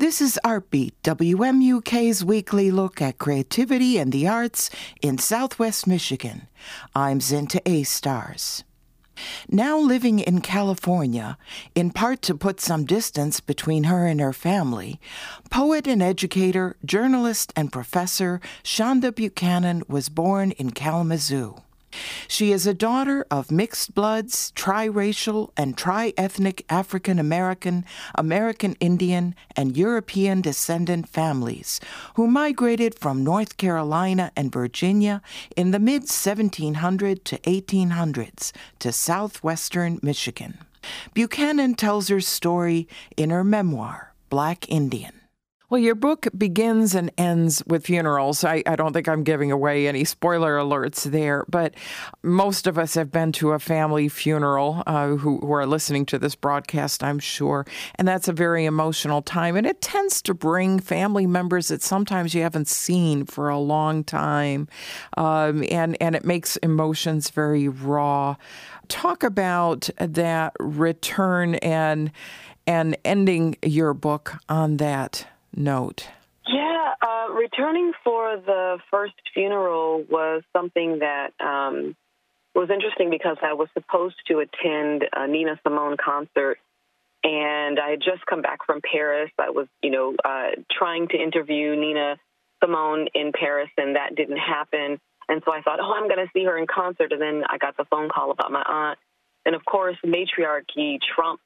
This is Artbeat, WMUK's weekly look at creativity and the arts in Southwest Michigan. I'm Zinta A. Stars. Now living in California, in part to put some distance between her and her family, poet and educator, journalist and professor Shonda Buchanan was born in Kalamazoo. She is a daughter of mixed bloods, triracial, and tri-ethnic African-American, American Indian, and European descendant families who migrated from North Carolina and Virginia in the mid-1700s to 1800s to southwestern Michigan. Buchanan tells her story in her memoir, Black Indian. Well, your book begins and ends with funerals. I don't think I'm giving away any spoiler alerts there, but most of us have been to a family funeral who are listening to this broadcast, I'm sure, and that's a very emotional time, and it tends to bring family members that sometimes you haven't seen for a long time, and it makes emotions very raw. Talk about that return and ending your book on that note. Yeah, returning for the first funeral was something that was interesting because I was supposed to attend a Nina Simone concert, and I had just come back from Paris. I was, trying to interview Nina Simone in Paris, and that didn't happen. And so I thought, I'm going to see her in concert, and then I got the phone call about my aunt. And, of course, matriarchy trumped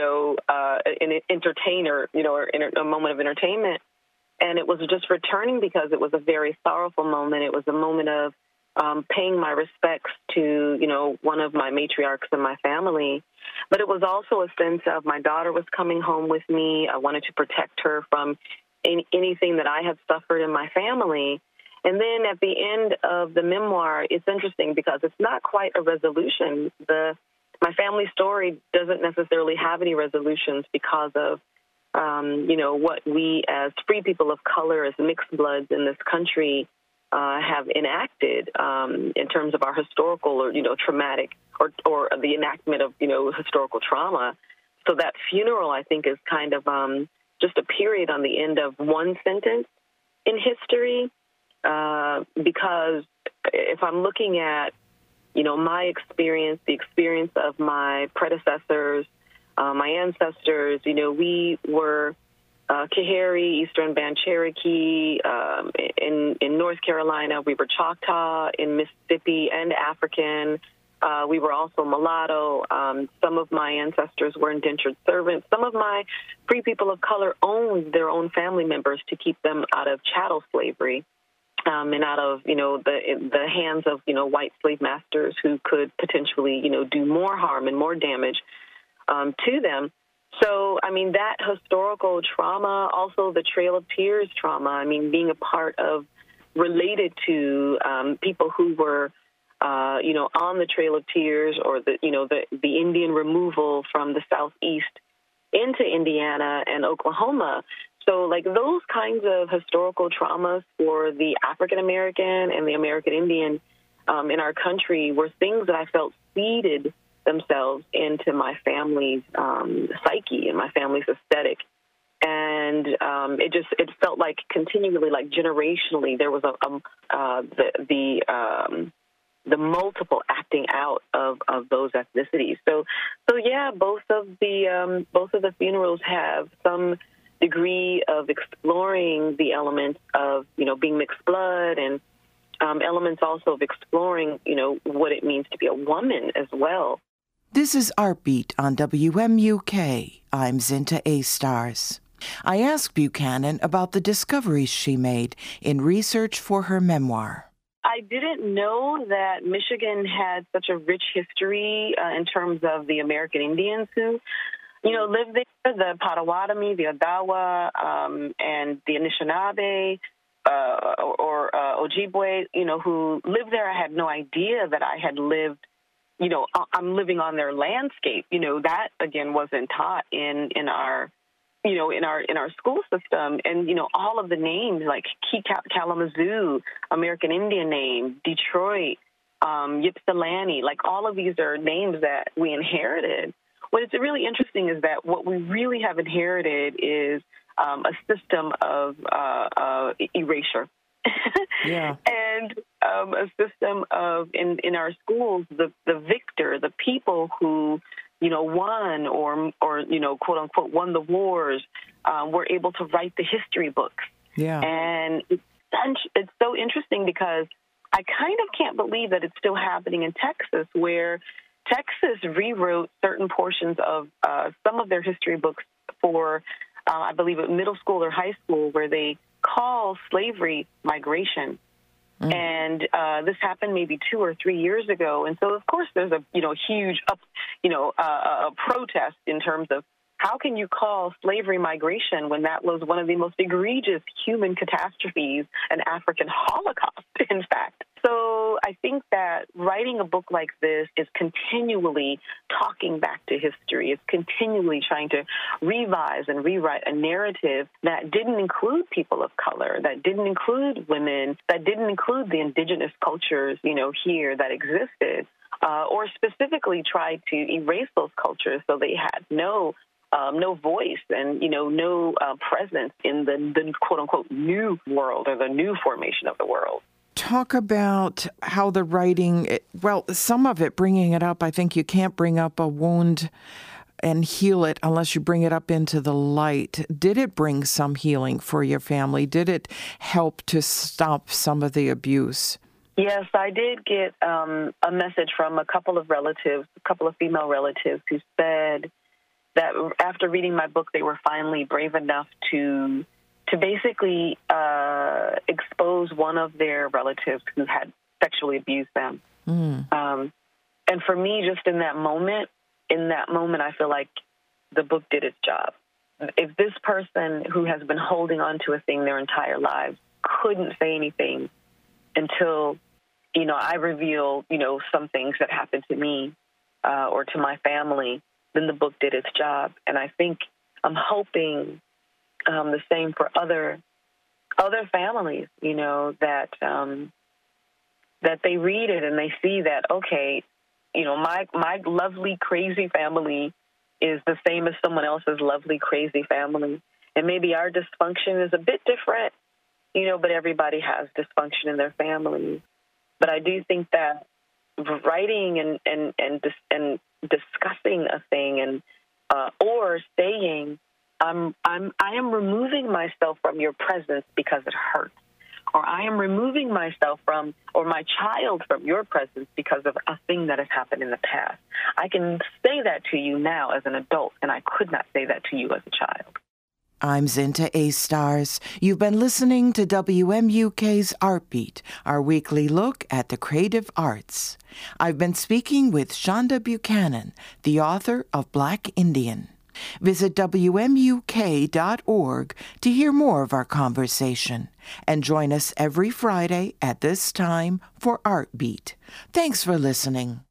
an entertainer, or in a moment of entertainment. And it was just returning because it was a very sorrowful moment. It was a moment of paying my respects to, one of my matriarchs in my family. But it was also a sense of my daughter was coming home with me. I wanted to protect her from anything that I had suffered in my family. And then at the end of the memoir, it's interesting because it's not quite a resolution. My family story doesn't necessarily have any resolutions because of, what we as free people of color, as mixed bloods in this country have enacted in terms of our historical or, traumatic or the enactment of, historical trauma. So that funeral, I think, is kind of just a period on the end of one sentence in history because if I'm looking at my experience, the experience of my predecessors, my ancestors, we were Kahari, Eastern Band Cherokee. In North Carolina, we were Choctaw. In Mississippi and African. We were also mulatto. Some of my ancestors were indentured servants. Some of my free people of color owned their own family members to keep them out of chattel slavery. And out of, the hands of, white slave masters who could potentially, do more harm and more damage to them. So, that historical trauma, also the Trail of Tears trauma, being a part of, related to people who were, on the Trail of Tears or the Indian removal from the Southeast into Indiana and Oklahoma. So, those kinds of historical traumas for the African-American and the American Indian in our country were things that I felt seeded themselves into my family's psyche and my family's aesthetic. And it felt like continually, generationally, there was the multiple acting out of those ethnicities. So yeah, both of the funerals have some degree of exploring the elements of, being mixed blood and elements also of exploring, what it means to be a woman as well. This is Artbeat on WMUK. I'm Zinta A. Stars. I asked Buchanan about the discoveries she made in research for her memoir. I didn't know that Michigan had such a rich history in terms of the American Indians who lived there, the Potawatomi, the Odawa, and the Anishinaabe, or Ojibwe, who lived there. I had no idea that I had lived, I'm living on their landscape. That, again, wasn't taught in our, in our school system. And, all of the names like Kalamazoo, American Indian name, Detroit, Ypsilanti, all of these are names that we inherited. What is really interesting is that what we really have inherited is a system of erasure. Yeah. And a system of, in our schools, the victor, the people who, won or quote unquote, won the wars, were able to write the history books. Yeah. And it's so interesting because I kind of can't believe that it's still happening in Texas, where Texas rewrote certain portions of some of their history books for, I believe, at middle school or high school, where they call slavery migration. And this happened maybe 2 or 3 years ago. And so, of course, there's a huge a protest in terms of how can you call slavery migration when that was one of the most egregious human catastrophes, an African Holocaust, in fact. So I think that writing a book like this is continually talking back to history. It's continually trying to revise and rewrite a narrative that didn't include people of color, that didn't include women, that didn't include the indigenous cultures, here that existed, or specifically tried to erase those cultures so they had no voice and, no presence in the quote-unquote new world or the new formation of the world. Talk about how the writing, some of it, bringing it up, I think you can't bring up a wound and heal it unless you bring it up into the light. Did it bring some healing for your family? Did it help to stop some of the abuse? Yes, I did get a message from a couple of female relatives who said that after reading my book, they were finally brave enough to basically expose one of their relatives who had sexually abused them. And for me, just in that moment, I feel like the book did its job. If this person who has been holding on to a thing their entire lives couldn't say anything until, I reveal, some things that happened to me or to my family, then the book did its job. And I think I'm hoping the same for other families, that they read it and they see that, okay, my lovely, crazy family is the same as someone else's lovely, crazy family. And maybe our dysfunction is a bit different, but everybody has dysfunction in their families. But I do think that writing and discussing a thing and or saying, I am removing myself from your presence because it hurts, or I am removing myself from, or my child from your presence because of a thing that has happened in the past. I can say that to you now as an adult, and I could not say that to you as a child. I'm Zinta A. Stars. You've been listening to WMUK's Art Beat, our weekly look at the creative arts. I've been speaking with Shonda Buchanan, the author of Black Indian. Visit WMUK.org to hear more of our conversation, and join us every Friday at this time for Art Beat. Thanks for listening.